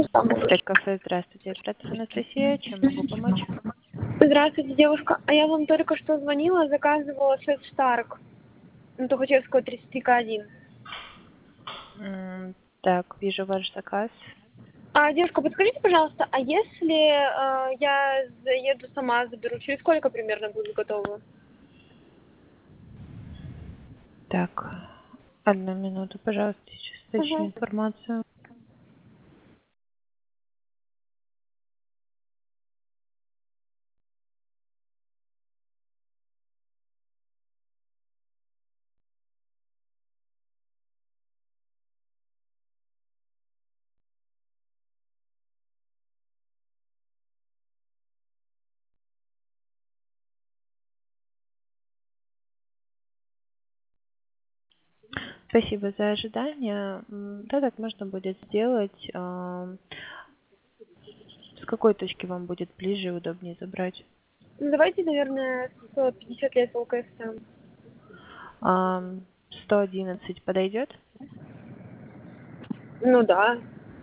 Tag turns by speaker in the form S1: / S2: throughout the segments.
S1: Стейк кафе, здравствуйте. Оператор Анастасия, чем могу помочь?
S2: Здравствуйте, девушка. А я вам только что звонила, заказывала сет Старк. На Тухачевского 33К1.
S1: Так, вижу ваш заказ.
S2: Девушка, подскажите, пожалуйста, а если я заеду сама, заберу, через сколько примерно будет готово?
S1: Так, одну минуту, пожалуйста, сейчас уточню
S2: Угу.
S1: информацию. Спасибо за ожидание. Да, так можно будет сделать. С какой точки вам будет ближе и удобнее забрать?
S2: Ну, давайте, наверное, с 50 лет ЛКСМ.
S1: 111 подойдет?
S2: Ну да.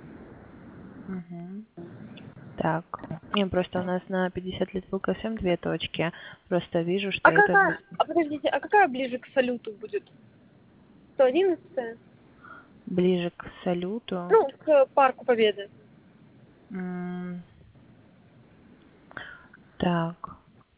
S1: Угу. Так, не, просто у нас на 50 лет ВКСМ две точки. Просто вижу, что это
S2: Подождите, а какая ближе к салюту будет? 111?
S1: ближе к салюту.
S2: Ну, к Парку Победы.
S1: М, Так,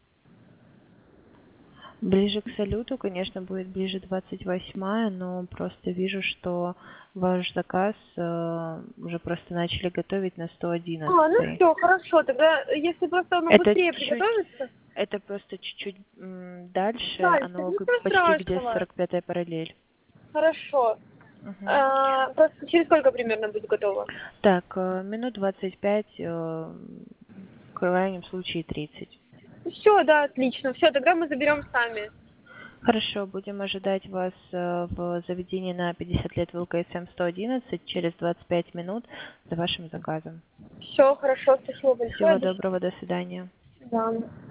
S1: ближе к салюту, конечно, будет ближе 28-я, но просто вижу, что ваш заказ уже просто начали готовить на
S2: Ну
S1: 111.
S2: все, хорошо. Тогда, если просто оно
S1: Это
S2: быстрее
S1: чуть,
S2: приготовится,
S1: это просто чуть-чуть дальше,
S2: дальше,
S1: оно
S2: ничего
S1: почти где
S2: страшного.
S1: 45-я параллель.
S2: Хорошо.
S1: Мгм.
S2: Просто через сколько примерно будет готово?
S1: Так, минут 25, в крайнем случае 30.
S2: Все, да, отлично. Все, тогда мы заберем сами.
S1: Хорошо, будем ожидать вас в заведении на 50 лет ВЛКСМ 111 через 25 минут за вашим заказом.
S2: Все, хорошо, спасибо большое.
S1: Всего
S2: До
S1: доброго, до свидания.
S2: свидания.